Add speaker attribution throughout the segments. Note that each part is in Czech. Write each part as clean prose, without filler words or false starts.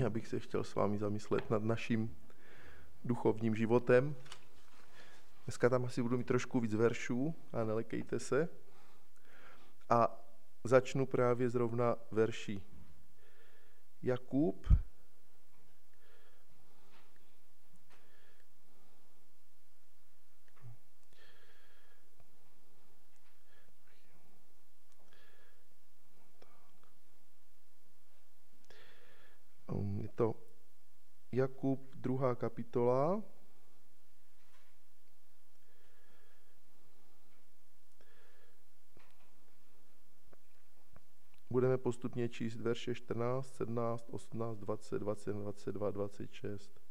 Speaker 1: Já bych se chtěl s vámi zamyslet nad naším duchovním životem. Dneska tam asi budu mít trošku víc veršů, a nelekejte se. A začnu právě zrovna verší. Jakub, je to Jakub, 2. kapitola. Budeme postupně číst verše 14, 17, 18, 20, 21, 22, 26.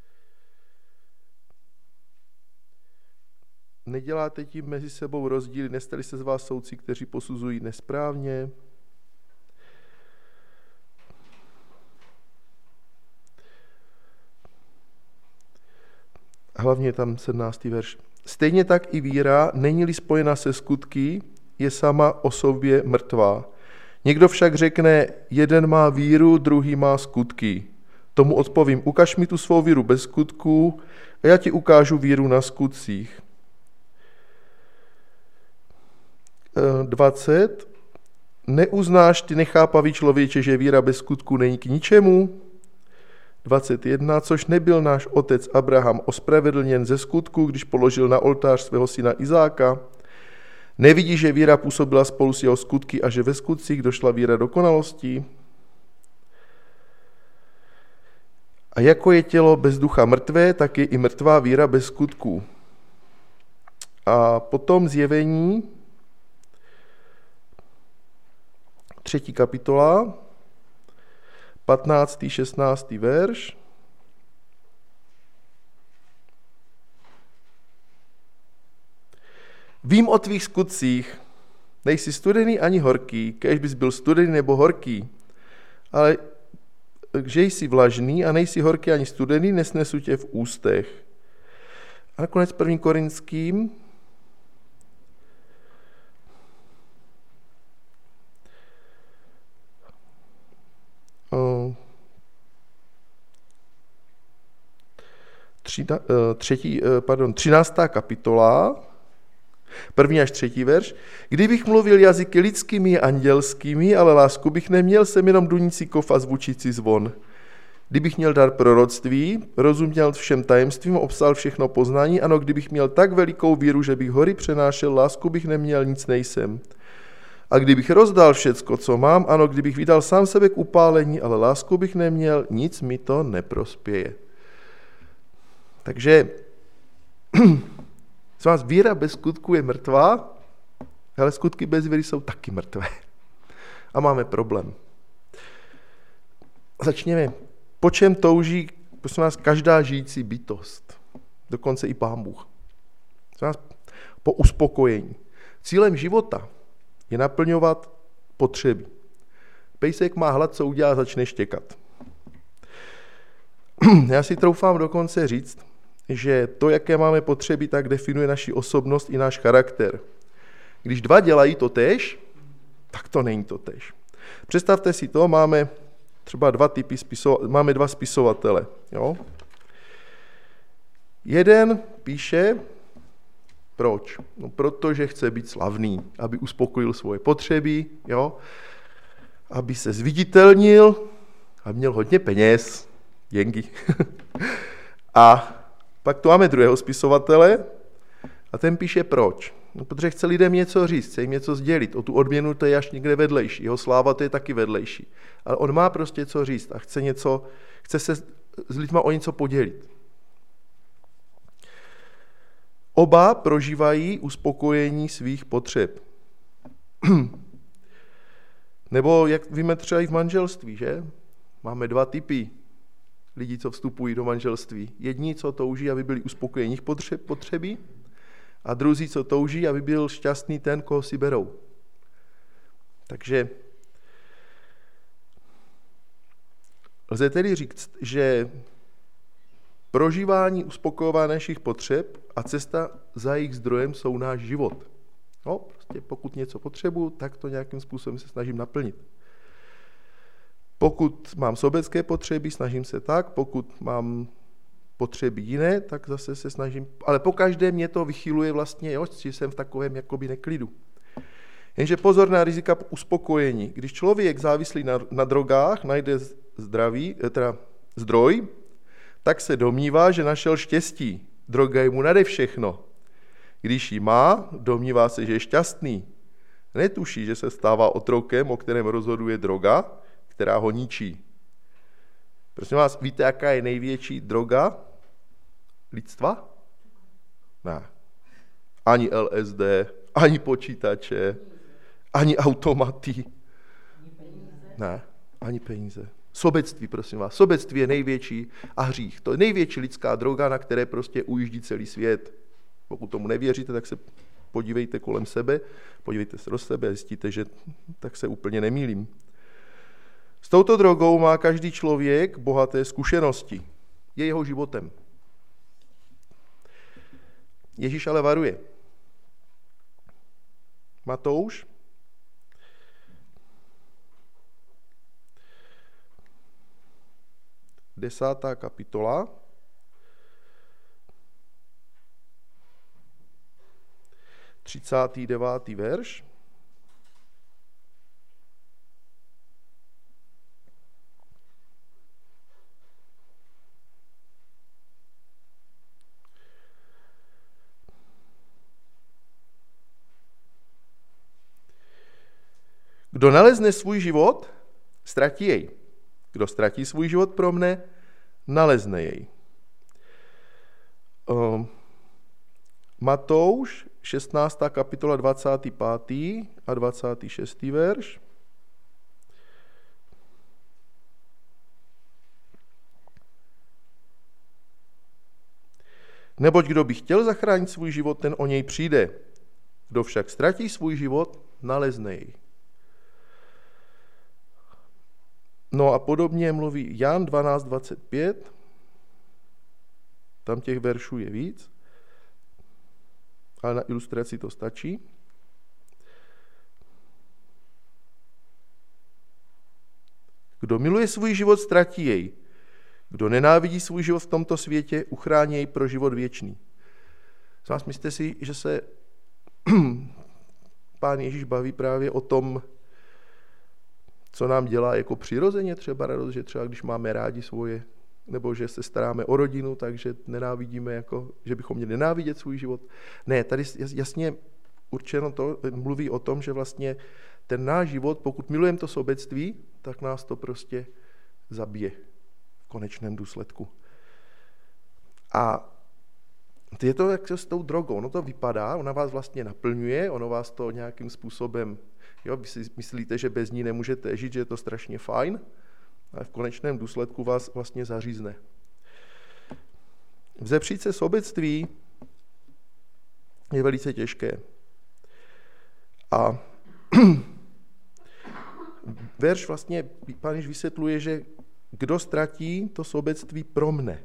Speaker 1: Neděláte tím mezi sebou rozdíly, nestali se z vás soudci, kteří posuzují nesprávně? Hlavně tam 17. verš. Stejně tak i víra, není-li spojena se skutky, je sama o sobě mrtvá. Někdo však řekne, jeden má víru, druhý má skutky. Tomu odpovím, ukaž mi tu svou víru bez skutků a já ti ukážu víru na skutcích. 20. Neuznáš ty nechápavý člověče, že víra bez skutků není k ničemu? 21. Což nebyl náš otec Abraham ospravedlněn ze skutku, když položil na oltář svého syna Izáka? Nevidí, že víra působila spolu s jeho skutky a že ve skutcích došla víra dokonalosti? A jako je tělo bez ducha mrtvé, tak je i mrtvá víra bez skutků. A potom Zjevení, 3. kapitola, 15. 16. verš. Vím o tvých skutcích, nejsi studený ani horký, kéž bys byl studený nebo horký, ale že jsi vlažný a nejsi horký ani studený, nesnesu tě v ústech. A nakonec 1. Korinským, uh, 13. kapitola, 1. až 3. verš. Kdybych mluvil jazyky lidskými a andělskými, ale lásku bych neměl, jsem jenom dunící kof a zvučící zvon. Kdybych měl dar proroctví, rozuměl všem tajemstvím, obsal všechno poznání, ano, kdybych měl tak velikou víru, že bych hory přenášel, lásku bych neměl, nic nejsem. A kdybych rozdal všecko, co mám, ano, kdybych vydal sám sebe k upálení, ale lásku bych neměl, nic mi to neprospěje. Takže z vás víra bez skutku je mrtvá, ale skutky bez víry jsou taky mrtvé. A máme problém. Začněme. Po čem touží, prosím vás, každá žijící bytost? Dokonce i Pán Bůh. Po uspokojení. Cílem života je naplňovat potřeby. Pejsek má hlad, co udělá, začne štěkat. Já si troufám dokonce říct, že to, jaké máme potřeby, tak definuje naši osobnost i náš charakter. Když dva dělají to též, tak to není to též. Představte si to, máme třeba máme dva spisovatele. Jo? Jeden píše, proč? No, protože chce být slavný, aby uspokojil svoje potřeby, jo? Aby se zviditelnil, aby měl hodně peněz, jengy. A pak tu máme druhého spisovatele a ten píše proč. No, protože chce lidem něco říct, chce jim něco sdělit. O tu odměnu to je až někde vedlejší. Jeho sláva to je taky vedlejší. Ale on má prostě co říct a chce se s lidma o něco podělit. Oba prožívají uspokojení svých potřeb. Nebo jak víme třeba i v manželství, že? Máme dva typy lidí, co vstupují do manželství. Jedni, co touží, aby byli uspokojeni potřeby, a druzí, co touží, aby byl šťastný ten, koho si berou. Takže lze tedy říct, že prožívání uspokojování našich potřeb a cesta za jejich zdrojem jsou náš život. Prostě pokud něco potřebuji, tak to nějakým způsobem se snažím naplnit. Pokud mám sobecké potřeby, snažím se tak, pokud mám potřeby jiné, tak zase se snažím, ale pokaždé mě to vychyluje vlastně, že jsem v takovém jakoby neklidu. Jenže pozor na rizika uspokojení. Když člověk závislý na drogách najde zdroj, tak se domnívá, že našel štěstí. Droga je mu nade všechno. Když ji má, domnívá se, že je šťastný. Netuší, že se stává otrokem, o kterém rozhoduje droga, která ho ničí. Prosím vás, víte, jaká je největší droga lidstva? Ne. Ani LSD, ani počítače, ani automaty. Ne, ani peníze. Sobectví, prosím vás. Sobectví je největší a hřích. To je největší lidská droga, na které prostě ujíždí celý svět. Pokud tomu nevěříte, tak se podívejte kolem sebe, podívejte se do sebe a zjistíte, že tak se úplně nemýlím. S touto drogou má každý člověk bohaté zkušenosti. Je jeho životem. Ježíš ale varuje. Matouš 10. kapitola, 39. verš. Kdo nalezne svůj život, ztratí jej. Kdo ztratí svůj život pro mne, nalezne jej. Matouš, 16. kapitola, 25. a 26. verš. Neboť kdo by chtěl zachránit svůj život, ten o něj přijde. Kdo však ztratí svůj život, nalezne jej. No a podobně mluví Jan 12.25, tam těch veršů je víc, ale na ilustraci to stačí. Kdo miluje svůj život, ztratí jej. Kdo nenávidí svůj život v tomto světě, uchrání jej pro život věčný. Z vás myslíte si, že se Pán Ježíš baví právě o tom, co nám dělá jako přirozeně třeba radost, že třeba když máme rádi svoje, nebo že se staráme o rodinu, takže nenávidíme, jako, že bychom měli nenávidět svůj život. Ne, tady jasně určeno to, mluví o tom, že vlastně ten náš život, pokud milujeme to sobectví, tak nás to prostě zabije v konečném důsledku. A je to jak s tou drogou, ono to vypadá, ona vás vlastně naplňuje, ono vás to nějakým způsobem, vy si myslíte, že bez ní nemůžete žít, že je to strašně fajn, ale v konečném důsledku vás vlastně zařízne. Vzepřít se sobectví je velice těžké. A verš vlastně Pán Ježíš vysvětluje, že kdo ztratí to sobectví pro mne.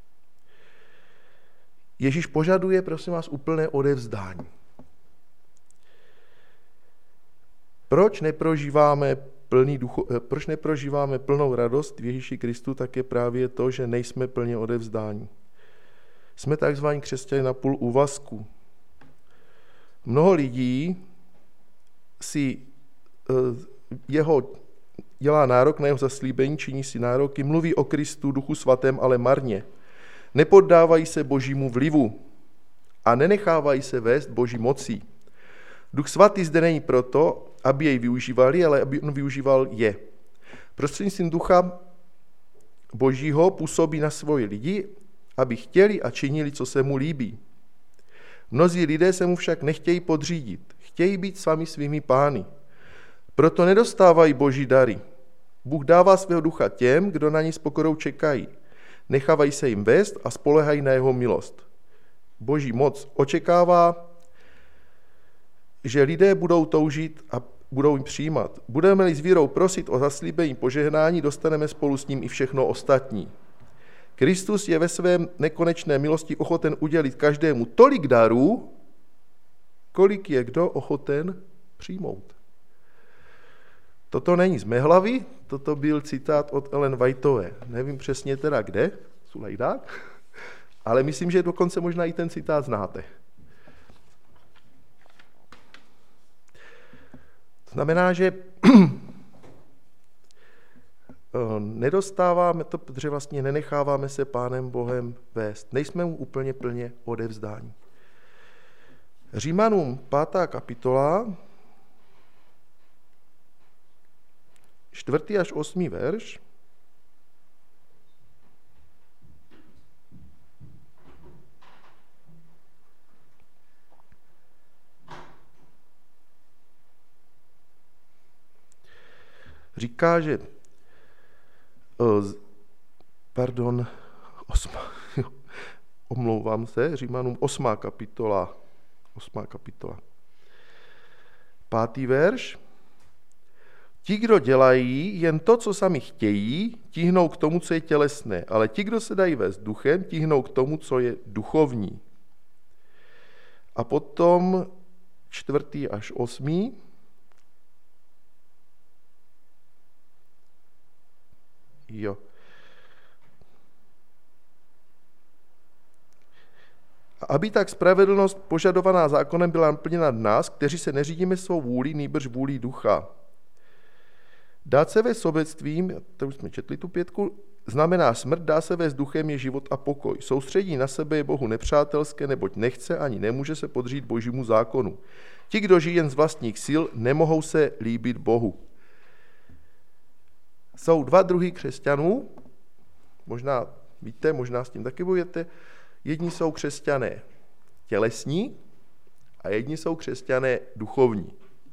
Speaker 1: Ježíš požaduje, prosím vás, úplné odevzdání. Proč neprožíváme plnou radost v Ježíši Kristu, tak je právě to, že nejsme plně odevzdáni. Jsme takzvaní křesťané na půl úvazku. Mnoho lidí si dělá nárok na jeho zaslíbení, činí si nároky, mluví o Kristu, Duchu Svatém, ale marně. Nepoddávají se Božímu vlivu a nenechávají se vést Boží mocí. Duch Svatý zde není proto, aby jej využívali, ale aby on využíval je. Prostřednictvím Ducha Božího působí na svoje lidi, aby chtěli a činili, co se mu líbí. Mnozí lidé se mu však nechtějí podřídit, chtějí být sami svými pány. Proto nedostávají Boží dary. Bůh dává svého ducha těm, kdo na ní s pokorou čekají. Nechávají se jim vést a spoléhají na jeho milost. Boží moc očekává, že lidé budou toužit a budou jim přijímat. Budeme-li s vírou prosit o zaslíbení požehnání, dostaneme spolu s ním i všechno ostatní. Kristus je ve svém nekonečné milosti ochoten udělit každému tolik darů, kolik je kdo ochoten přijmout. Toto není z mé hlavy, toto byl citát od Ellen Whiteové. Nevím přesně teda kde, Sulajdák, ale myslím, že dokonce možná i ten citát znáte. To znamená, že nedostáváme to, protože vlastně nenecháváme se Pánem Bohem vést. Nejsme mu úplně plně odevzdáni. Římanům 5. kapitola, 4. až 8. verš. Říká, že omlouvám se, Římanům 8. kapitola. 5. verš. Ti, kdo dělají jen to, co sami chtějí, tíhnou k tomu, co je tělesné, ale ti, kdo se dají vést duchem, tíhnou k tomu, co je duchovní. A potom 4. až 8. Jo. Aby tak spravedlnost požadovaná zákonem byla naplněna nás, kteří se neřídíme svou vůlí, nýbrž vůlí ducha. Dát se vést sobectvím, to už jsme četli tu 5, znamená smrt, dá se vést duchem je život a pokoj. Soustředí na sebe je Bohu nepřátelské, neboť nechce ani nemůže se podřídit Božímu zákonu. Ti, kdo žijí jen z vlastních sil, nemohou se líbit Bohu. Jsou dva druhy křesťanů, možná víte, možná s tím taky bojujete. Jedni jsou křesťané tělesní a jedni jsou křesťané duchovní.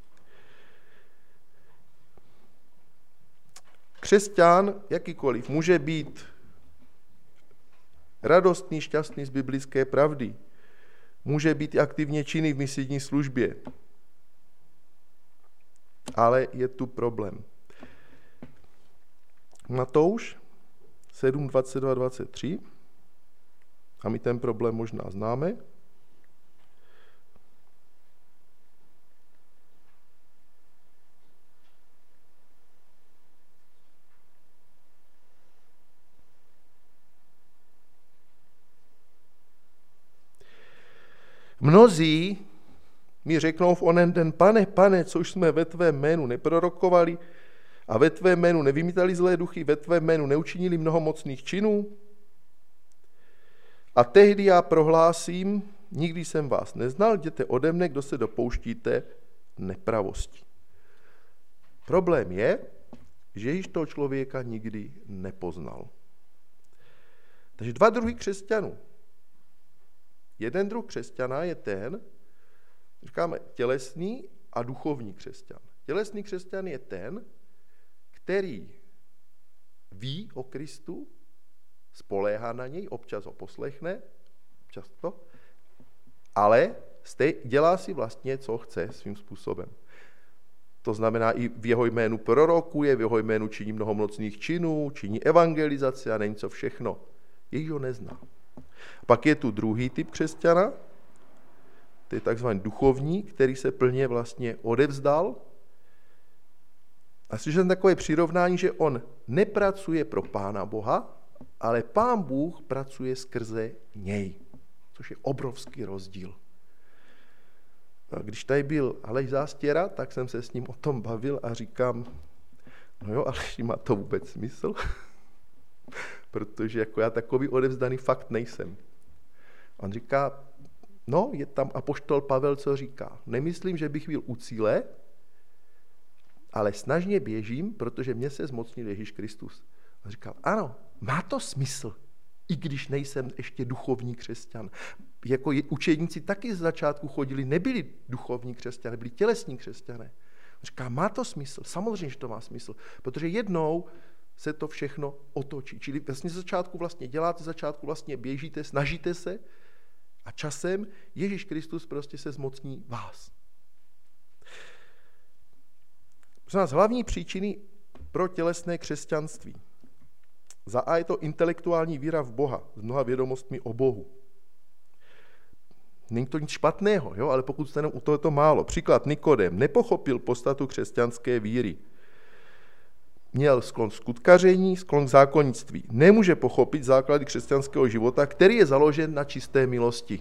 Speaker 1: Křesťan, jakýkoliv, může být radostný, šťastný z biblické pravdy. Může být aktivně činný v misijní službě. Ale je tu problém. Matouš 7, 22, 23. A my ten problém možná známe. Mnozí mi řeknou v onen den, pane, což jsme ve tvém jménu neprorokovali a ve tvém jménu nevymítali zlé duchy, ve tvém jménu neučinili mnoho mocných činů? A tehdy já prohlásím, nikdy jsem vás neznal, jděte ode mne, kdo se dopouštíte nepravosti. Problém je, že již toho člověka nikdy nepoznal. Takže dva druhy křesťanů. Jeden druh křesťana je ten, říkáme tělesný a duchovní křesťan. Tělesný křesťan je ten, který ví o Kristu, spoléhá na něj, občas ho poslechne, často, ale dělá si vlastně, co chce svým způsobem. To znamená, i v jeho jménu prorokuje, v jeho jménu činí mnoho mocných činů, činí evangelizaci a není co všechno. Ježíš ho nezná. Pak je tu druhý typ křesťana, to je takzvaný duchovní, který se plně vlastně odevzdal. A slyším takové přirovnání, že on nepracuje pro Pána Boha, ale Pán Bůh pracuje skrze něj, což je obrovský rozdíl. A když tady byl Aleš Zástěra, tak jsem se s ním o tom bavil a říkám, no jo, ale má to vůbec smysl? Protože jako já takový odevzdaný fakt nejsem. On říká, no, je tam apoštol Pavel, co říká. Nemyslím, že bych byl u cíle, ale snažně běžím, protože mě se zmocnil Ježíš Kristus. On říkal, ano, má to smysl, i když nejsem ještě duchovní křesťan. Jako učedníci taky z začátku chodili, nebyli duchovní křesťané, byli tělesní křesťané. On říká, má to smysl, samozřejmě, že to má smysl, protože jednou se to všechno otočí. Čili vlastně z začátku vlastně děláte, z začátku vlastně běžíte, snažíte se a časem Ježíš Kristus prostě se zmocní vás. Pro nás hlavní příčiny pro tělesné křesťanství. Za A je to intelektuální víra v Boha s mnoha vědomostmi o Bohu. Není to nic špatného, jo? Ale pokud jste u tohoto málo. Příklad Nikodem nepochopil podstatu křesťanské víry. měl sklon k skutkaření, sklon k zákonnictví. Nemůže pochopit základy křesťanského života, který je založen na čisté milosti.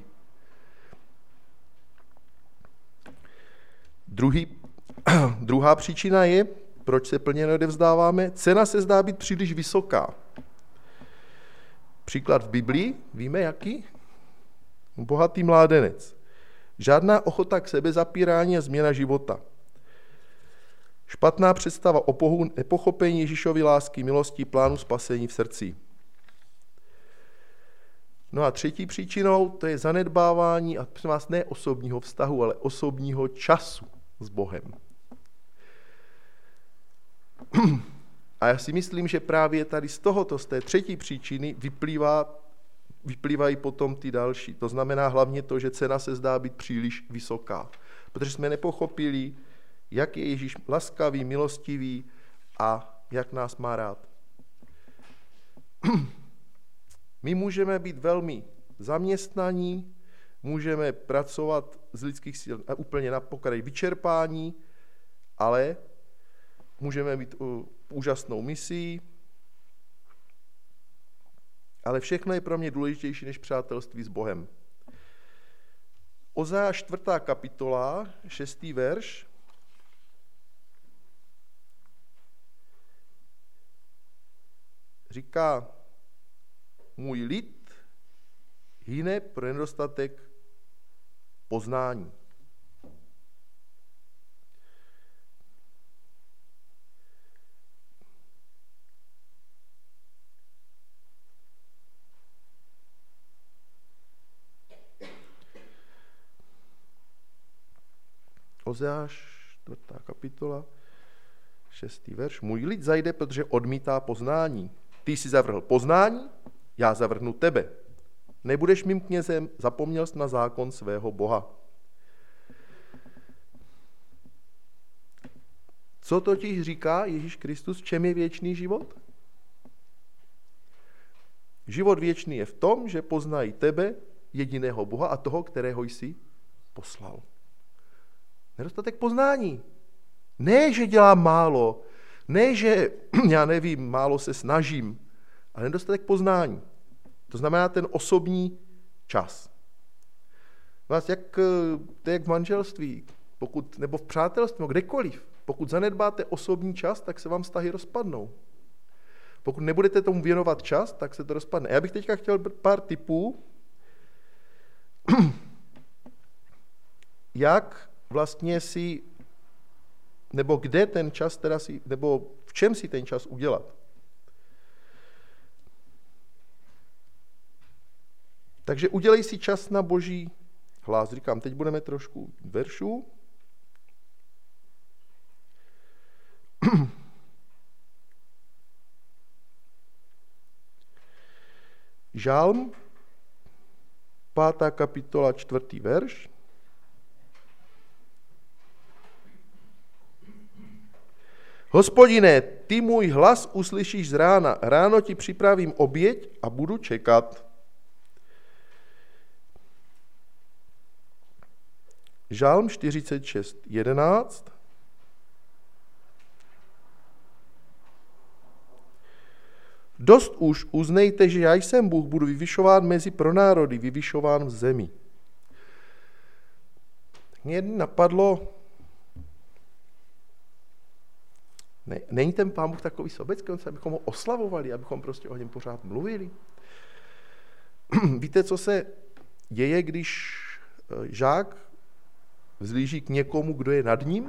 Speaker 1: Druhá příčina je, proč se plně neodevzdáváme, cena se zdá být příliš vysoká. Příklad v Biblii, víme jaký? Bohatý mládenec. Žádná ochota k sebezapírání a změna života. Špatná představa o Bohu, nepochopení Ježíšovy lásky, milosti, plánu spasení v srdci. No a třetí příčinou, to je zanedbávání, a prosím vás, ne osobního vztahu, ale osobního času s Bohem. A já si myslím, že právě tady z té třetí příčiny vyplývají potom ty další. To znamená hlavně to, že cena se zdá být příliš vysoká. Protože jsme nepochopili, jak je Ježíš laskavý, milostivý a jak nás má rád. My můžeme být velmi zaměstnaní, můžeme pracovat z lidských sil úplně na pokraji vyčerpání, ale můžeme mít úžasnou misii, ale všechno je pro mě důležitější než přátelství s Bohem. Ozeáš 4. kapitola, 6. verš. Říká, můj lid hyne pro nedostatek poznání. Ozeáš 4. kapitola, 6. verš. Můj lid zajde, protože odmítá poznání. Ty jsi zavrhl poznání, já zavrhnu tebe. Nebudeš mým knězem, zapomněl jsi na zákon svého Boha. Co totiž říká Ježíš Kristus, v čem je věčný život? Život věčný je v tom, že poznají tebe, jediného Boha a toho, kterého jsi poslal. Nedostatek poznání. Ne, že dělám málo, ne, že, já nevím, málo se snažím, ale nedostatek poznání. To znamená ten osobní čas. Vás to je jak v manželství, nebo v přátelství, nebo kdekoliv. Pokud zanedbáte osobní čas, tak se vám vztahy rozpadnou. Pokud nebudete tomu věnovat čas, tak se to rozpadne. Já bych teďka chtěl pár tipů, jak vlastně si, nebo kde ten čas teda si, nebo v čem si ten čas udělat. Takže udělej si čas na Boží hlas. Říkám, teď budeme trošku veršů. Žalm, 5. kapitola, 4. verš. Hospodine, ty můj hlas uslyšíš z rána. Ráno ti připravím oběť a budu čekat. Žalm 46, 11. Dost už uznejte, že já jsem Bůh, budu vyvyšován mezi pronárody, vyvyšován v zemi. Mě napadlo, není ten Pán Bůh takový sobecký, abychom ho oslavovali, abychom prostě o něm pořád mluvili. Víte, co se děje, když žák vzlíží k někomu, kdo je nad ním?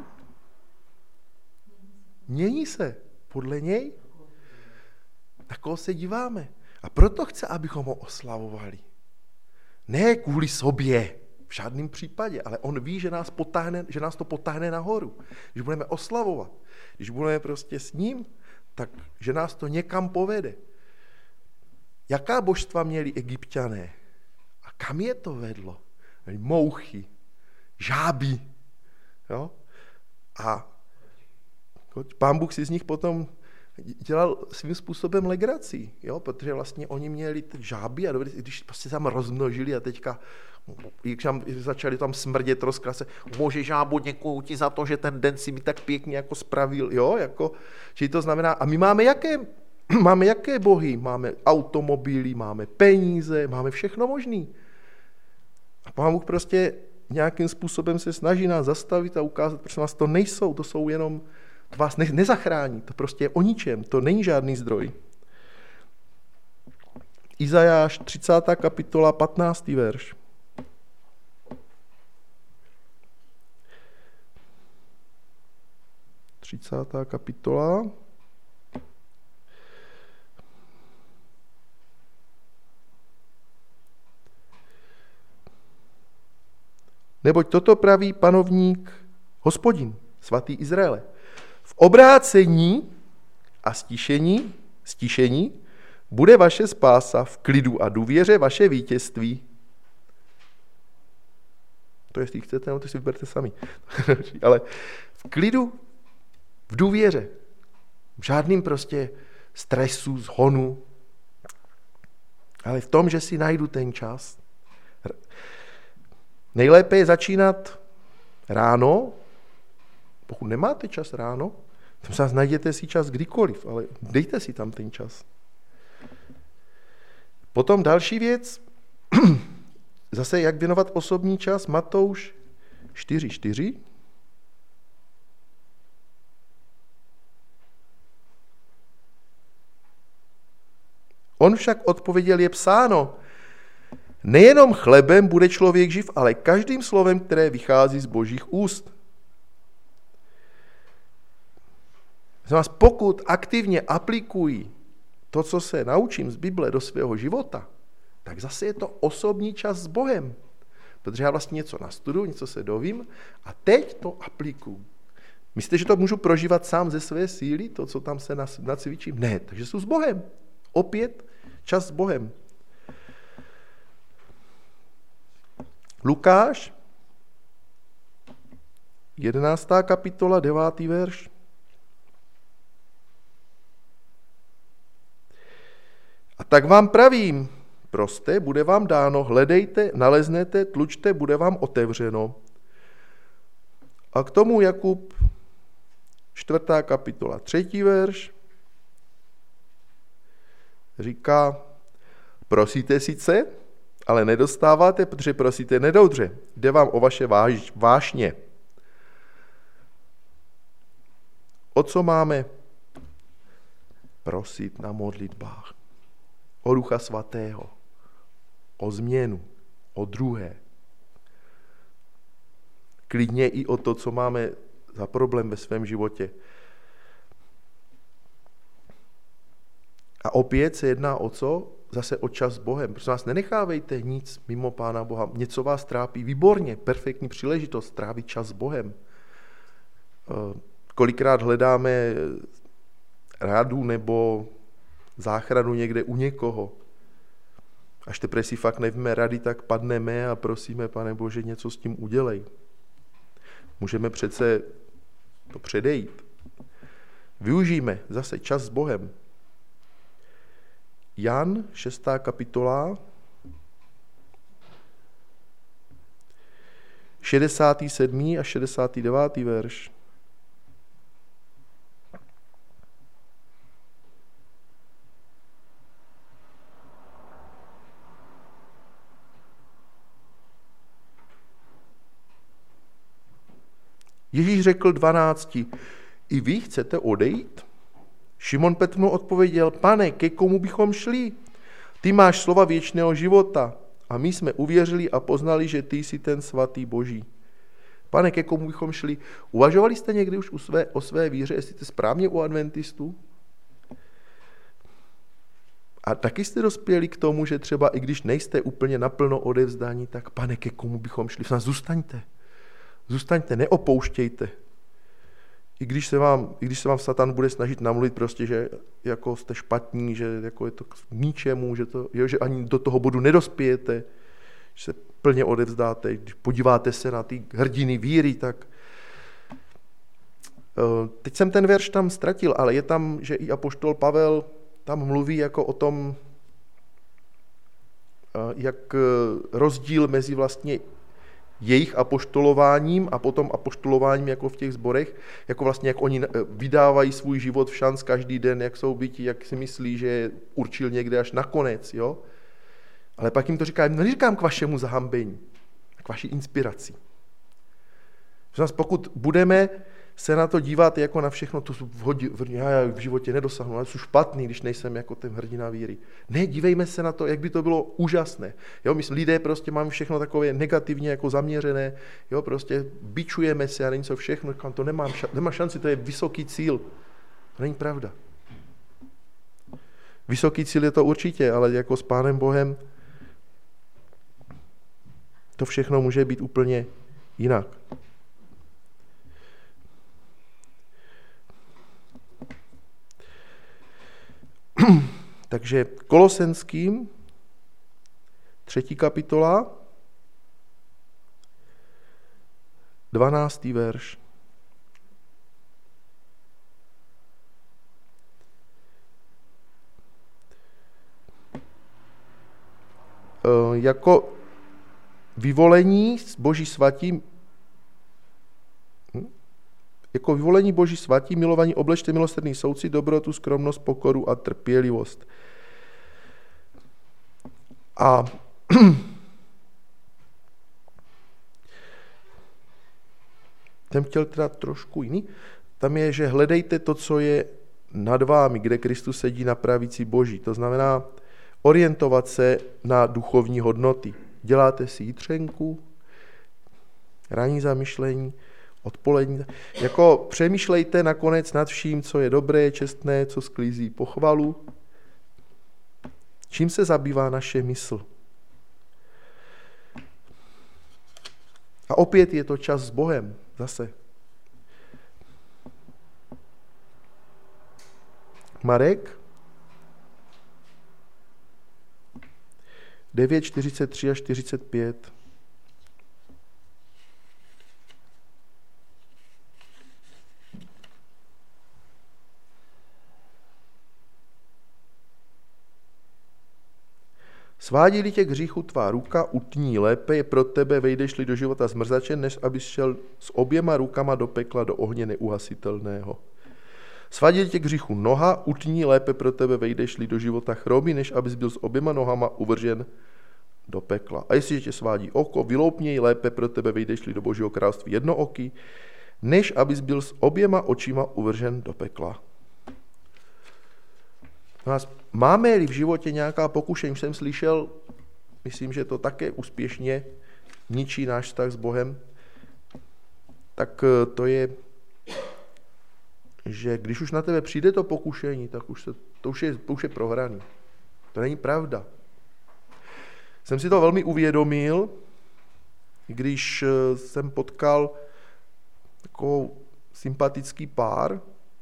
Speaker 1: Mění se podle něj. Na koho se díváme. A proto chce, abychom ho oslavovali. Ne kvůli sobě, v žádném případě, ale on ví, že nás to potáhne nahoru. Když budeme oslavovat, když budeme prostě s ním, tak že nás to někam povede. Jaká božstva měli Egypťané? A kam je to vedlo? Mouchy, žáby. Jo? A Pán Bůh si z nich potom dělal svým způsobem legrací, jo? Protože vlastně oni měli ty žáby a když prostě tam rozmnožili a teďka začali tam smrdět, rozkrase, bože žábo, děkuju ti za to, že ten den si mi tak pěkně jako spravil, jo? Jako, že to znamená, a my máme jaké bohy? Máme automobily, máme peníze, máme všechno možný. A Pán Bůh prostě nějakým způsobem se snaží nás zastavit a ukázat, protože nás to nejsou, to jsou jenom, to vás nezachrání, to prostě je o ničem, to není žádný zdroj. Izajáš 30. kapitola, 15. verš. Třicátá kapitola. Neboť toto praví panovník Hospodin, svatý Izraele. V obrácení a stišení bude vaše spása, v klidu a důvěře vaše vítězství. To jestli chcete, no to si vyberte sami. Ale v klidu, v důvěře, v žádným prostě stresu, zhonu, ale v tom, že si najdu ten čas. Nejlépe je začínat ráno, pokud nemáte čas ráno, tam najděte si čas kdykoliv, ale dejte si tam ten čas. Potom další věc, zase jak věnovat osobní čas, Matouš 4:4. On však odpověděl, je psáno, nejenom chlebem bude člověk živ, ale každým slovem, které vychází z Božích úst. Pokud aktivně aplikuji to, co se naučím z Bible do svého života, tak zase je to osobní čas s Bohem. Protože já vlastně něco nastuduju, něco se dovím a teď to aplikuju. Myslíte, že to můžu prožívat sám ze své síly, to, co tam se nacvičím? Ne, takže jsou s Bohem. Opět čas s Bohem. Lukáš, 11. kapitola, 9. verš. A tak vám pravím, proste, bude vám dáno, hledejte, naleznete, tlučte, bude vám otevřeno. A k tomu Jakub, 4. kapitola, 3. verš, říká, prosíte sice, ale nedostáváte, protože prosíte nedoudře. Jde vám o vaše vášně. O co máme prosit na modlitbách? O Ducha Svatého, o změnu, o druhé. Klidně i o to, co máme za problém ve svém životě. A opět se jedná o co? Zase o čas s Bohem. Prosím vás, nenechávejte nic mimo Pána Boha. Něco vás trápí, výborně, perfektní příležitost trávit čas s Bohem. Kolikrát hledáme rádu nebo záchranu někde u někoho. Až teprve si fakt nevíme rady, tak padneme a prosíme, Pane Bože, něco s tím udělej. Můžeme přece to předejít. Využijme zase čas s Bohem. Jan, 6. kapitola, 67. a 69. verš. Ježíš řekl 12. I vy chcete odejít? Šimon Petr mu odpověděl, Pane, ke komu bychom šli? Ty máš slova věčného života a my jsme uvěřili a poznali, že ty jsi ten svatý Boží. Pane, ke komu bychom šli? Uvažovali jste někdy už o své víře, jestli jste správně u adventistů? A taky jste dospěli k tomu, že třeba i když nejste úplně naplno odevzdáni, tak Pane, ke komu bychom šli? Zůstaňte, neopouštějte. I když se vám Satan bude snažit namluvit prostě, že jako jste špatní, že jako je to k ničemu, že ani do toho bodu nedospějete, že se plně odevzdáte. Když podíváte se na ty hrdiny víry, tak Teď jsem ten verš tam ztratil, ale je tam, že i apoštol Pavel tam mluví jako o tom, jak rozdíl mezi vlastně jejich apoštolováním a potom apoštolováním jako v těch sborech, jako vlastně jak oni vydávají svůj život v šanc každý den, jak jsou byti, jak si myslí, že je určil někde až nakonec, jo. Ale pak jim to neříkám k vašemu zahambení, k vaší inspiraci. Pokud budeme se na to dívat jako na všechno, to já v životě nedosáhnu, ale jsem špatný, když nejsem jako ten hrdina víry. Ne, dívejme se na to, jak by to bylo úžasné. Jo, my lidé prostě máme všechno takové negativně jako zaměřené, jo, prostě bičujeme se a není co všechno, to nemá šanci, to je vysoký cíl. To není pravda. Vysoký cíl je to určitě, ale jako s Pánem Bohem to všechno může být úplně jinak. Takže Kolosenským, 3. kapitola, 12. verš. Jako vyvolení Boží svatí, milovaní, oblečte milosrdný soucit, dobrotu, skromnost, pokoru a trpělivost. A jsem chtěl teda trošku jiný. Tam je, že hledejte to, co je nad vámi, kde Kristus sedí na pravici Boží. To znamená orientovat se na duchovní hodnoty. Děláte si jitřenku, ranní zamyšlení, odpolední. Jako přemýšlejte nakonec nad vším, co je dobré, čestné, co sklízí pochvalu. Čím se zabývá naše mysl? A opět je to čas s Bohem zase. Marek 9:43 a 45. Svádí-li tě k hříchu tvá ruka, utní, lépe je pro tebe, vejdeš-li do života zmrzačen, než abys šel s oběma rukama do pekla, do ohně neuhasitelného. Svádí-li tě k hříchu noha, utní, lépe pro tebe, vejdeš-li do života chromy, než abys byl s oběma nohama uvržen do pekla. A jestliže tě svádí oko, vyloupněj, lépe pro tebe, vejdeš-li do Božího království jednooký, než abys byl s oběma očima uvržen do pekla. Máme-li v životě nějaká pokušení, jsem slyšel, myslím, že to také úspěšně ničí náš vztah s Bohem, tak to je, že když už na tebe přijde to pokušení, tak to už je prohraný. To není pravda. Jsem si to velmi uvědomil, když jsem potkal takovou sympatický pár,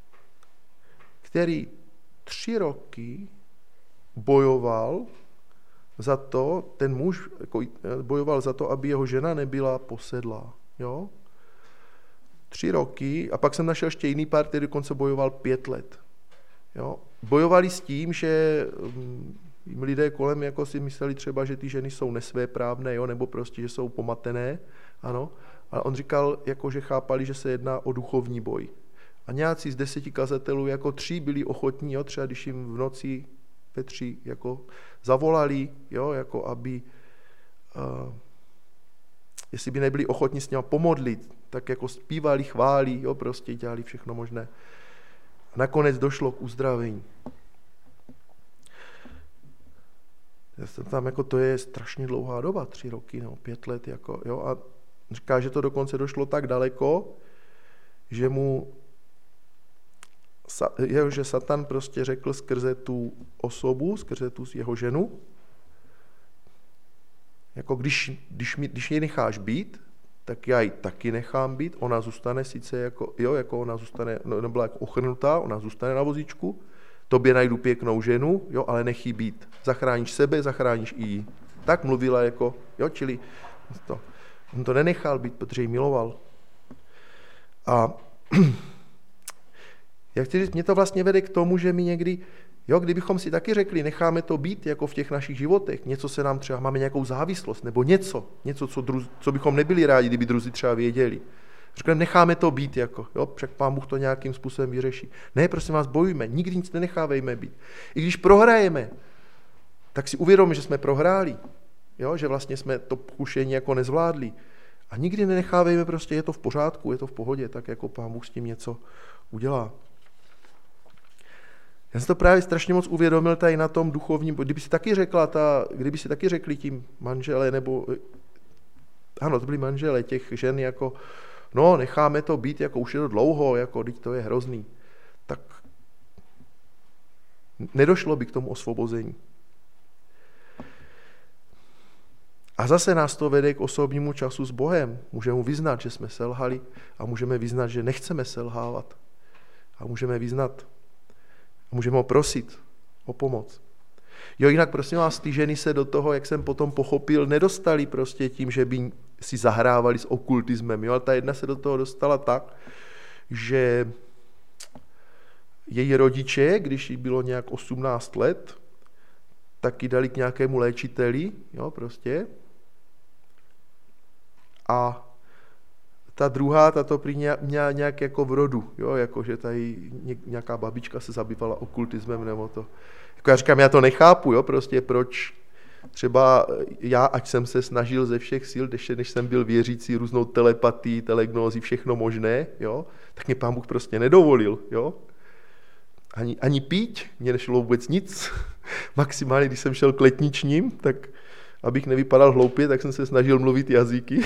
Speaker 1: který 3 roky bojoval za to, ten muž bojoval za to, aby jeho žena nebyla posedlá. Jo? 3 roky a pak jsem našel ještě jiný pár, který dokonce bojoval 5 let. Jo? Bojovali s tím, že lidé kolem jako si mysleli třeba, že ty ženy jsou nesvéprávné, jo? Nebo prostě, že jsou pomatené. Ano? Ale on říkal, jako, že chápali, že se jedná o duchovní boj. A nějací z 10 kazatelů jako 3 byli ochotní, jo, třeba když jim v noci ve 3 jako zavolali, jo, jako aby, jestli by nebyli ochotní s nimi pomodlit, tak jako zpívali, chválí, jo, prostě dělali všechno možné. A nakonec došlo k uzdravení. Tam jako to je strašně dlouhá doba, 3 roky, no, 5 let, jako, jo, a říká, že to dokonce došlo tak daleko, že Satan prostě řekl skrze tu osobu, skrze tu jeho ženu, jako když ji necháš být, tak já ji taky nechám být, ona zůstane sice jako, jo, jako ona zůstane, nebyla jako ochrnutá, ona zůstane na vozíčku, tobě najdu pěknou ženu, jo, ale nech jí být. Zachráníš sebe, zachráníš i jí. Tak mluvila jako, jo, čili on to nenechal být, protože ji miloval. A Jak chci říct, mě to vlastně vede k tomu, že my někdy, kdybychom si taky řekli, necháme to být jako v těch našich životech, něco se nám třeba, máme nějakou závislost, nebo něco co bychom nebyli rádi, kdyby druzí třeba věděli. Řekneme, necháme to být, však Pán Bůh to nějakým způsobem vyřeší. Ne, prosím vás, bojujme, nikdy nic nenechávejme být. I když prohrajeme, tak si uvědomíme, že jsme prohráli, že vlastně jsme to pokušení jako nezvládli. A nikdy nenechávejme, prostě je to v pořádku, je to v pohodě, tak jako Pán Bůh s tím něco udělá. Já jsem to právě strašně moc uvědomil tady na tom duchovním, kdyby si taky řekli tím manžele, nebo, ano, to byli manžele těch žen, necháme to být, už je to dlouho, teď to je hrozný, tak nedošlo by k tomu osvobození. A zase nás to vede k osobnímu času s Bohem. Můžeme mu vyznat, že jsme selhali a můžeme vyznat, že nechceme selhávat. A můžeme ho prosit o pomoc. Jinak prosím vás, ty ženy se do toho, jak jsem potom pochopil, nedostali prostě tím, že by si zahrávali s okultismem. Ale ta jedna se do toho dostala tak, že její rodiče, když jí bylo nějak 18 let, tak ji dali k nějakému léčiteli, a ta druhá, ta to prý měla nějak jako v rodu, že tady nějaká babička se zabývala okultismem nebo to. Já říkám, já to nechápu, proč třeba já, ať jsem se snažil ze všech sil, než jsem byl věřící, různou telepatii, telegnózy, všechno možné, tak mě Pán Bůh prostě nedovolil, Ani pít, mně nešlo vůbec nic. Maximálně, když jsem šel k letničním, tak abych nevypadal hloupě, tak jsem se snažil mluvit jazyky.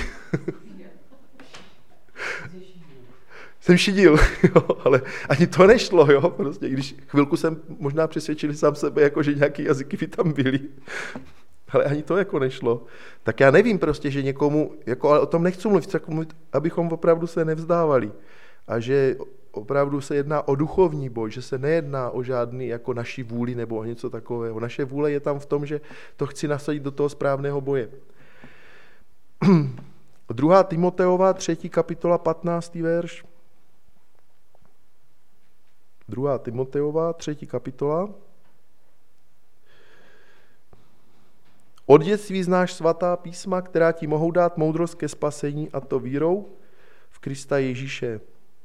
Speaker 1: Jsem šidil, ale ani to nešlo, prostě, když chvilku jsem možná přesvědčil sám sebe, že nějaký jazyky by tam byly, ale ani to nešlo. Tak já nevím prostě, že někomu, ale o tom nechci mluvit, abychom opravdu se nevzdávali a že opravdu se jedná o duchovní boj, že se nejedná o žádný naší vůli nebo o něco takového. Naše vůle je tam v tom, že to chci nasadit do toho správného boje. 2. Timoteova, 3. kapitola, 15. verš. 2. Timoteova, 3. kapitola. Od dětství znáš svatá písma, která ti mohou dát moudrost ke spasení, a to vírou v Krista Ježíše.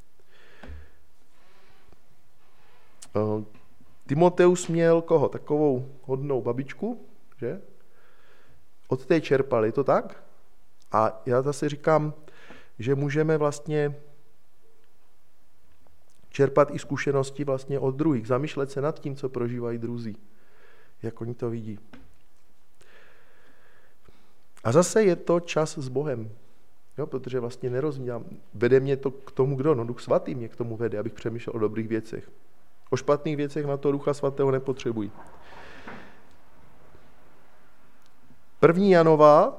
Speaker 1: Timoteus měl koho? Takovou hodnou babičku, že? Od té čerpal, je to tak? A já zase říkám, že můžeme vlastně čerpat i zkušenosti vlastně od druhých, zamýšlet se nad tím, co prožívají druzí, jak oni to vidí. A zase je to čas s Bohem, protože vlastně nerozumím. Vede mě to k tomu, kdo? Duch Svatý mě k tomu vede, abych přemýšlel o dobrých věcech. O špatných věcech na to Ducha Svatého nepotřebují. 1. Janova,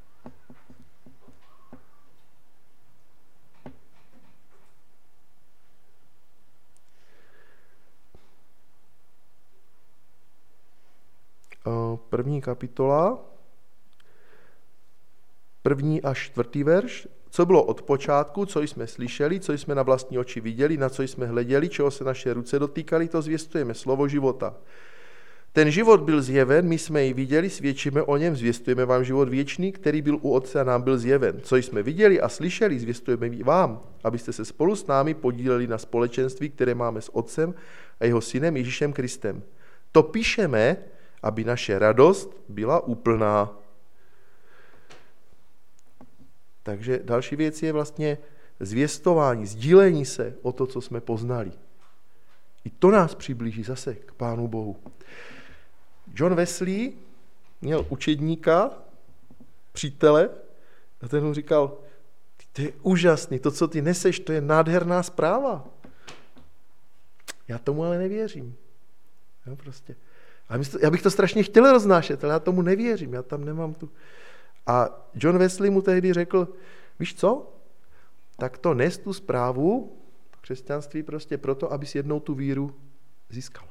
Speaker 1: první kapitola, 1. až 4. verš. Co bylo od počátku, co jsme slyšeli, co jsme na vlastní oči viděli, na co jsme hleděli, čeho se naše ruce dotýkaly, to zvěstujeme, slovo života. Ten život byl zjeven, my jsme ji viděli, svědčíme o něm, zvěstujeme vám život věčný, který byl u Otce a nám byl zjeven. Co jsme viděli a slyšeli, zvěstujeme i vám, abyste se spolu s námi podíleli na společenství, které máme s Otcem a jeho synem Ježíšem Kristem. To píšeme, aby naše radost byla úplná. Takže další věc je vlastně zvěstování, sdílení se o to, co jsme poznali. I to nás přiblíží zase k Pánu Bohu. John Wesley měl učedníka, přítele, a ten mu říkal, to je úžasný, to, co ty neseš, to je nádherná zpráva. Já tomu ale nevěřím. Prostě. Já bych to strašně chtěl roznášet, ale já tomu nevěřím, já tam nemám tu... A John Wesley mu tehdy řekl, víš co, tak to nes tu zprávu, křesťanství prostě proto, abys jednou tu víru získal.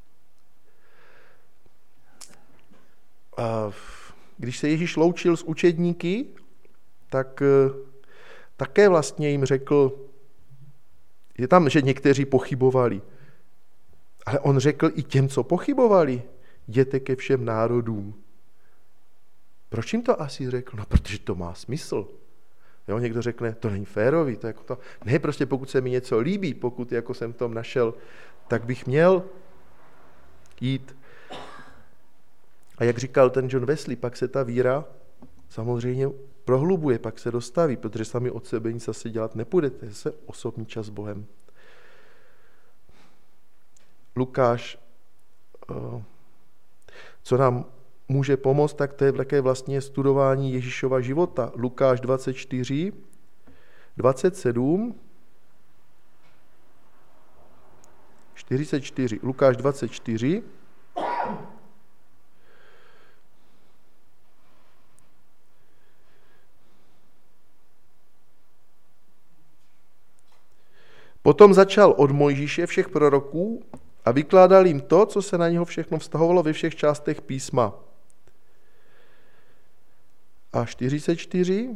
Speaker 1: A když se Ježíš loučil s učedníky, tak také vlastně jim řekl, Je tam, že někteří pochybovali. Ale on řekl i těm, co pochybovali, jděte ke všem národům. Proč jim to asi řekl? No, protože to má smysl. Jo, někdo řekne, to není férový. To jako to. Ne, prostě pokud se mi něco líbí, pokud jako jsem v tom našel, tak bych měl jít. A jak říkal ten John Wesley, pak se ta víra samozřejmě prohlubuje, pak se dostaví, protože sami od sebe nic asi dělat nepůjdete. Je se osobní čas s Bohem. Lukáš, co nám může pomoct, tak to je také vlastně studování Ježíšova života. Lukáš 24, 27, 44. Lukáš 24. Potom začal od Mojžíše všech proroků a vykládal jim to, co se na něho všechno vztahovalo ve všech částech písma. A 44.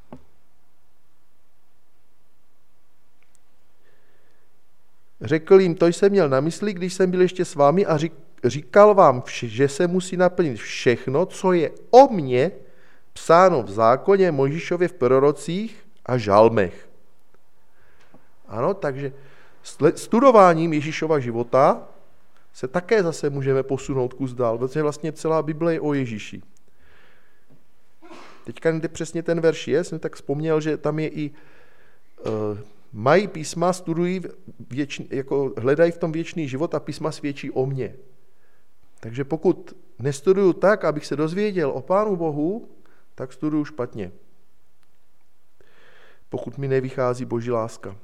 Speaker 1: Řekl jim, to jsem měl na mysli, když jsem byl ještě s vámi a říkal vám, že se musí naplnit všechno, co je o mně psáno v zákoně, Mojžíšově, v prorocích a žalmech. Ano, takže studováním Ježíšova života se také zase můžeme posunout kus dál, protože vlastně celá Bible je o Ježíši. Teďka kde přesně ten verš je, jsem tak vzpomněl, že tam je i mají písma, studují, jako hledají v tom věčný život a písma svědčí o mně. Takže pokud nestuduju tak, abych se dozvěděl o Pánu Bohu, tak studuju špatně. Pokud mi nevychází Boží láska.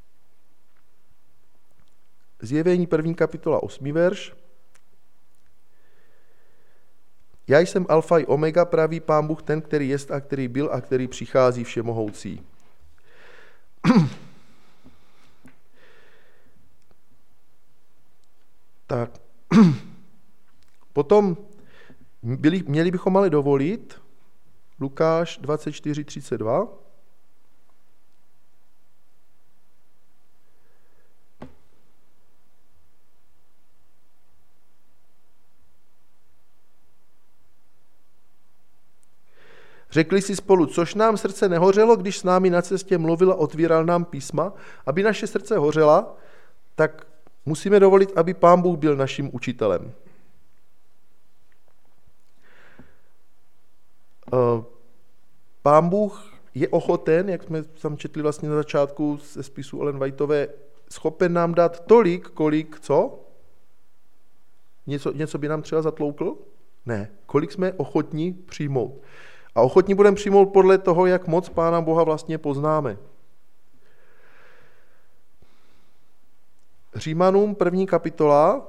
Speaker 1: Zjevení 1. kapitola 8. verš. Já jsem alfa i omega, pravý Pán Bůh, ten, který jest a který byl a který přichází všemohoucí. Tak. Potom měli bychom ale dovolit Lukáš 24:32. Řekli si spolu, což nám srdce nehořelo, když s námi na cestě mluvil a otvíral nám písma. Aby naše srdce hořela, tak musíme dovolit, aby Pán Bůh byl naším učitelem. Pán Bůh je ochoten, jak jsme tam četli vlastně na začátku ze spisu Ellen Whiteové, schopen nám dát tolik, kolik, co? Něco by nám třeba zatloukl? Ne. Kolik jsme ochotní přijmout. A ochotní budeme přijmout podle toho, jak moc Pána Boha vlastně poznáme. Římanům 1. kapitola.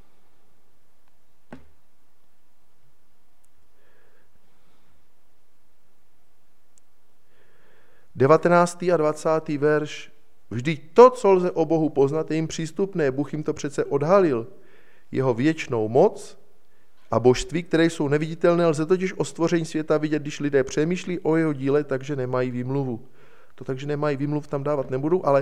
Speaker 1: Devatenáctý a 20. verš. Vždyť to, co lze o Bohu poznat, je jim přístupné. Bůh jim to přece odhalil. Jeho věčnou moc a božství, které jsou neviditelné, lze totiž o stvoření světa vidět, když lidé přemýšlí o jeho díle, takže nemají výmluvu. To takže nemají výmluv tam dávat nebudu, ale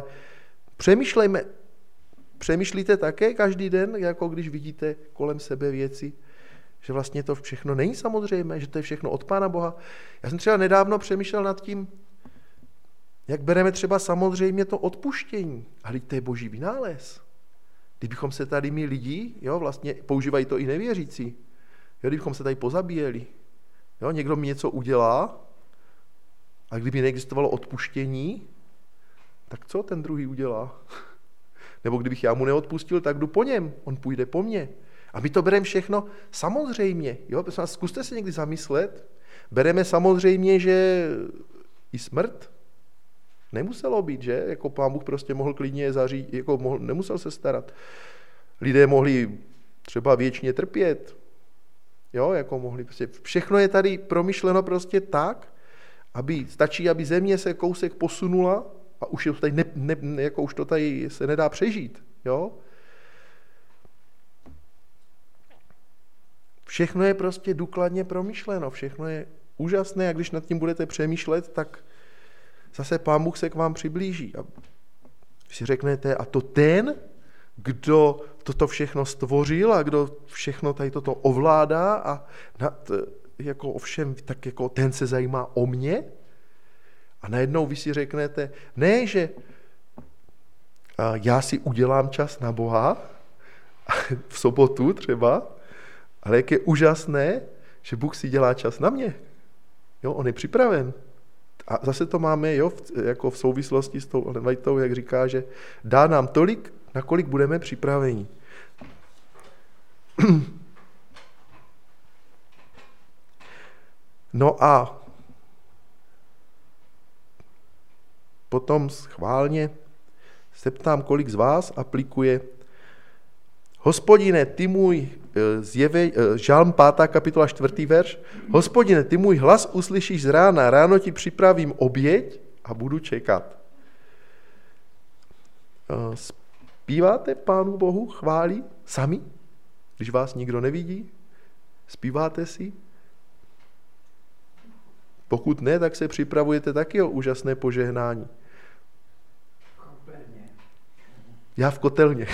Speaker 1: přemýšlíte také každý den, jako když vidíte kolem sebe věci, že vlastně to všechno není samozřejmé, že to je všechno od Pána Boha. Já jsem třeba nedávno přemýšlel nad tím, jak bereme třeba samozřejmě to odpuštění. Ale to je boží vynález. Kdybychom se tady my lidi, jo, vlastně používají to i nevěřící, jo, kdybychom se tady pozabíjeli, jo, někdo mi něco udělá a kdyby neexistovalo odpuštění, tak co ten druhý udělá? Nebo kdybych já mu neodpustil, tak jdu po něm, on půjde po mně. A my to bereme všechno samozřejmě. Jo? Zkuste se někdy zamyslet. Bereme samozřejmě, že i smrt nemuselo být, že? Jako Pán Bůh prostě mohl klidně zařídit, jako nemusel se starat. Lidé mohli třeba věčně trpět. Jo? Jako mohli prostě, všechno je tady promyšleno prostě tak, stačí, aby země se kousek posunula a už, tady jako už to tady se nedá přežít. Jo? Všechno je prostě důkladně promyšleno, všechno je úžasné a když nad tím budete přemýšlet, tak zase Pán Bůh se k vám přiblíží. si řeknete, a to ten, kdo toto všechno stvořil a kdo všechno tady toto ovládá a jako ovšem, tak jako ten se zajímá o mě? A najednou vy si řeknete, ne, že já si udělám čas na Boha, v sobotu třeba, ale jak je úžasné, že Bůh si dělá čas na mě. Jo, on je připraven. A zase to máme jako v souvislosti s tou Levitou, jak říká, že dá nám tolik, nakolik budeme připraveni. No a potom schválně se ptám, kolik z vás aplikuje Hospodine, ty můj, Žalm 5. kapitola 4. verš, Hospodine, ty můj hlas uslyšíš z rána, ráno ti připravím oběť a budu čekat. Zpíváte Pánu Bohu chvály sami, když vás nikdo nevidí? Zpíváte si? Pokud ne, tak se připravujete taky o úžasné požehnání. Já v kotelně.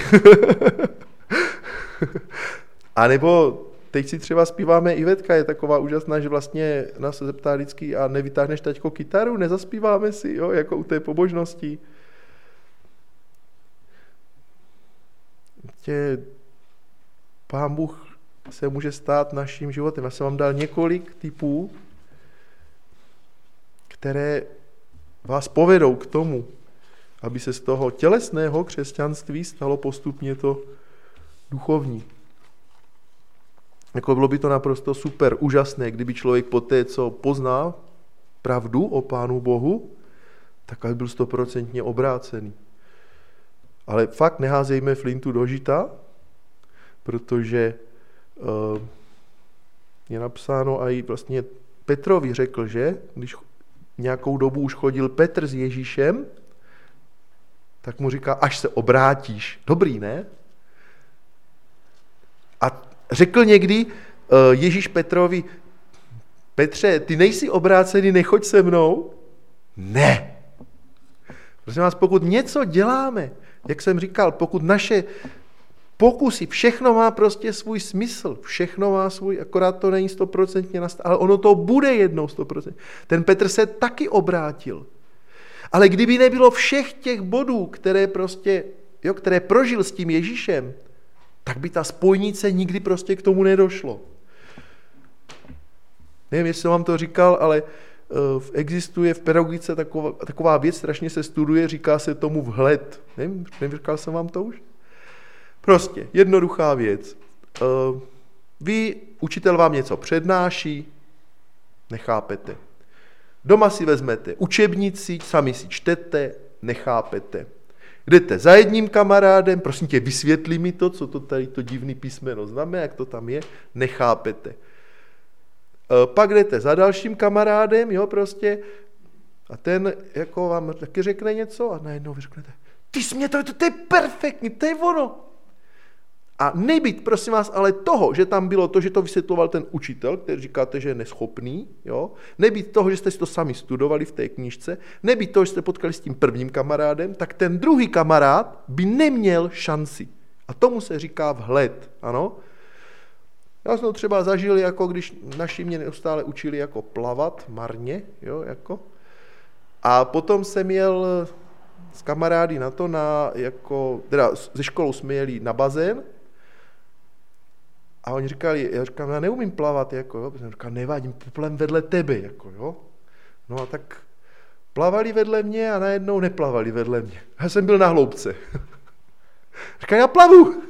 Speaker 1: A nebo teď si třeba zpíváme, Ivetka je taková úžasná, že vlastně nás se zeptá vždycky, a nevytáhneš taťko kytaru, nezaspíváme si, jo, jako u té pobožnosti. Pán Bůh se může stát naším životem. Já jsem vám dal několik typů, které vás povedou k tomu, aby se z toho tělesného křesťanství stalo postupně to duchovní. Jako bylo by to naprosto super, úžasné, kdyby člověk po té, co pozná pravdu o Pánu Bohu, tak aby byl 100% obrácený. Ale fakt neházejme flintu do žita, protože je napsáno a i vlastně Petrovi řekl, že když nějakou dobu už chodil Petr s Ježíšem, tak mu říká, až se obrátíš. Dobrý, ne? A řekl někdy Ježíš Petrovi, Petře, ty nejsi obrácený, nechoď se mnou? Ne. Prosím vás, pokud něco děláme, jak jsem říkal, pokud naše pokusy, všechno má prostě svůj smysl, všechno má svůj, akorát to není 100% nastavené, ale ono to bude jednou 100%. Ten Petr se taky obrátil. Ale kdyby nebylo všech těch bodů, které prožil s tím Ježíšem, tak by ta spojnice nikdy prostě k tomu nedošlo. Nevím, jestli jsem vám to říkal, ale existuje v pedagogice taková věc, strašně se studuje, říká se tomu vhled. Nevím, říkal jsem vám to už? Prostě, jednoduchá věc. Vy, učitel vám něco přednáší, nechápete. Doma si vezmete učebnici, sami si čtete, nechápete. Jdete za jedním kamarádem, prosím tě, vysvětli mi to, co to tady to divný písmeno znamená, jak to tam je, nechápete. Pak jdete za dalším kamarádem, jo, prostě, a ten jako vám taky řekne něco a najednou vy řeknete, ty jsi mě to je perfektní, to je ono. A nebýt, prosím vás, ale toho, že tam bylo to, že to vysvětloval ten učitel, který říkáte, že je neschopný, jo? Nebýt toho, že jste si to sami studovali v té knížce, nebýt toho, že jste potkali s tím prvním kamarádem, tak ten druhý kamarád by neměl šanci. A tomu se říká vhled, ano? Já jsem to třeba zažil, jako když naši mě neustále učili jako plavat marně, jo, jako. A potom jsem jel s kamarády na to, ze školou jsme jeli na bazén. A oni říkali, já říkám, já neumím plavat, jako, jo. Jsem říkal, nevadím, poplavím vedle tebe, jako, jo. No a tak plavali vedle mě a najednou neplavali vedle mě. Já jsem byl na hloubce. Říkal, já plavu.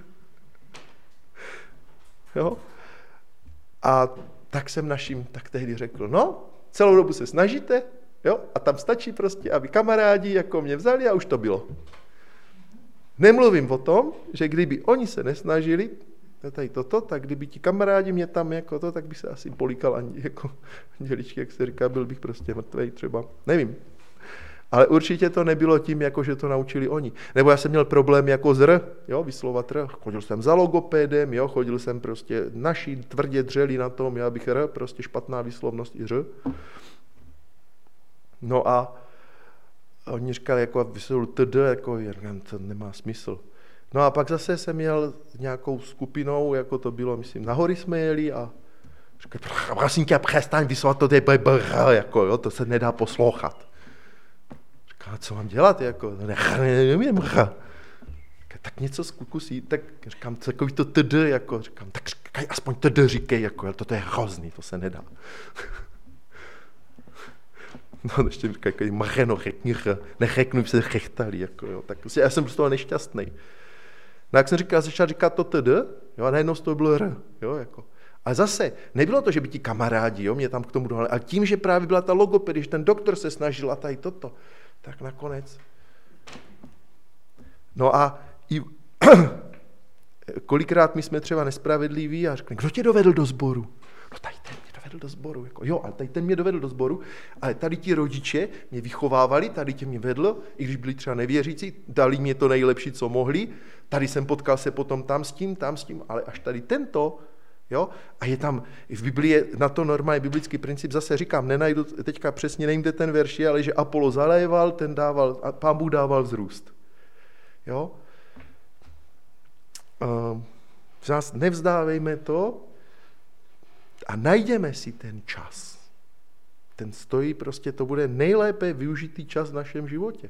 Speaker 1: Jo. A tak jsem tak tehdy řekl, no, celou dobu se snažíte, jo, a tam stačí prostě, aby kamarádi jako mě vzali a už to bylo. Nemluvím o tom, že kdyby oni se nesnažili, tady toto, tak kdyby ti kamarádi mě tam jako to, tak by se asi políkal jako anděličky, jak se říká, byl bych prostě mrtvej třeba, nevím. Ale určitě to nebylo tím, jako že to naučili oni. Nebo já jsem měl problém jako z R, jo, vyslovat R. Chodil jsem za logopédem, jo, chodil jsem prostě, naši tvrdě dřeli na tom, já bych R, prostě špatná výslovnost i R. No a A oni říkali, jako vysvětlu jako to nemá smysl. No a pak zase jsem jel nějakou skupinou, jako to bylo, myslím, na hory jsme jeli a říkali, prosím tě, přestaň vysvětlat, to je jako, jo, to se nedá poslouchat. Říkám, co mám dělat, jako, nevím, tak něco zkusí, tak říkám, takový to jako, říkám, tak říkaj, aspoň říkej, jako, to je hrozný, to se nedá. No, ještě mi říkají, Mareno, neřeknu, se chechtali, jako, jo, tak já jsem z toho nešťastný. No, jak jsem říkal, začal říkat to jo, a najednou z toho bylo jo, jako. A zase, nebylo to, že by ti kamarádi, jo, mě tam k tomu dohnali, ale tím, že právě byla ta logopedie, že ten doktor se snažil a tady toto, tak nakonec. No a i kolikrát my jsme třeba nespravedliví a řekli, kdo tě dovedl do sboru? No tady ten mě dovedl do sboru. Jako, jo, ale tady ten mě dovedl do sboru, ale tady ti rodiče mě vychovávali, tady tě mě vedl, i když byli třeba nevěřící, dali mě to nejlepší, co mohli, tady jsem potkal se potom tam s tím, ale až tady tento, jo, a je tam, v Biblii je na to normální biblický princip, zase říkám, nenajdu, teďka přesně nevím, kde ten verš je, ale že Apollo zaléval, ten dával, a Pán Bůh dával vzrůst. Jo? Zás nevzdávejme to a najdeme si ten čas. Ten stojí prostě, to bude nejlépe využitý čas v našem životě.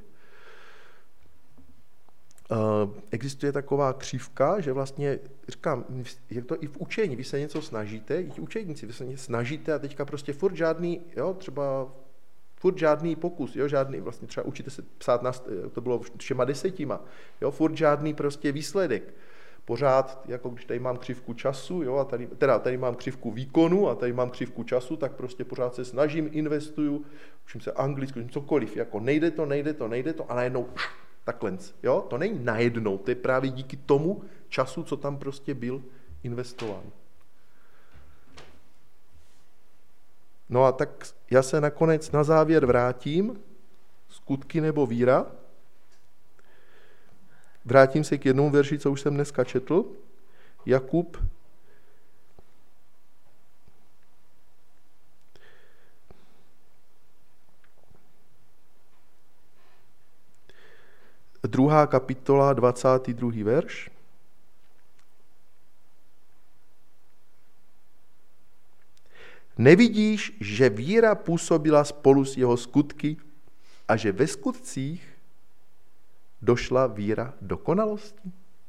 Speaker 1: Existuje taková křivka, že vlastně, říkám, je to i v učení, vy se něco snažíte, i učeníci, vy se něco snažíte a teďka prostě furt žádný pokus, jo, žádný, vlastně třeba učíte se psát, to bylo všema 10, jo, furt žádný prostě výsledek. Pořád, jako když tady mám křivku času, jo, a tady mám křivku výkonu a tady mám křivku času, tak prostě pořád se snažím, investuju, učím se anglicky, učím cokoliv, jako nejde to a najednou takhle, jo, to není najednou, to je právě díky tomu času, co tam prostě byl investován. No a tak já se nakonec na závěr vrátím, skutky nebo víra. Vrátím se k jednomu verši, co už jsem dneska četl. Jakub. Druhá kapitola, 22. verš. Nevidíš, že víra působila spolu s jeho skutky a že ve skutcích došla víra dokonalosti?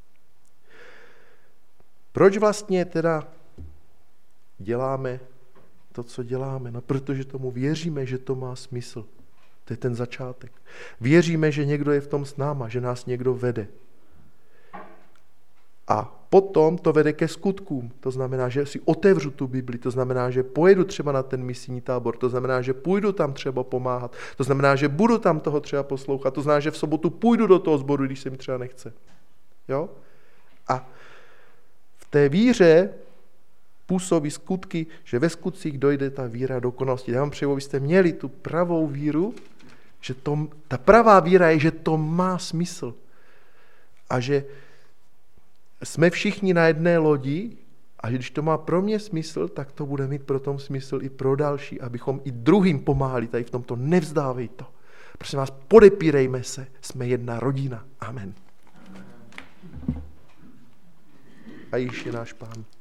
Speaker 1: Proč vlastně teda děláme to, co děláme? No, protože tomu věříme, že to má smysl. To je ten začátek. Věříme, že někdo je v tom s náma, že nás někdo vede. A potom to vede ke skutkům. To znamená, že si otevřu tu Bibli, to znamená, že pojedu třeba na ten misijní tábor, to znamená, že půjdu tam třeba pomáhat, to znamená, že budu tam toho třeba poslouchat, to znamená, že v sobotu půjdu do toho sboru, když se mi třeba nechce. Jo? A v té víře působí skutky, že ve skutcích dojde ta víra dokonalosti. Já vám přeju, abyste měli tu pravou víru, že ta pravá víra je, že to má smysl. A že jsme všichni na jedné lodi a že když to má pro mě smysl, tak to bude mít pro tom smysl i pro další, abychom i druhým pomáhali tady v tomto. Nevzdávej to. Prosím vás, podepírejme se, jsme jedna rodina. Amen. A Ježíš je náš Pán.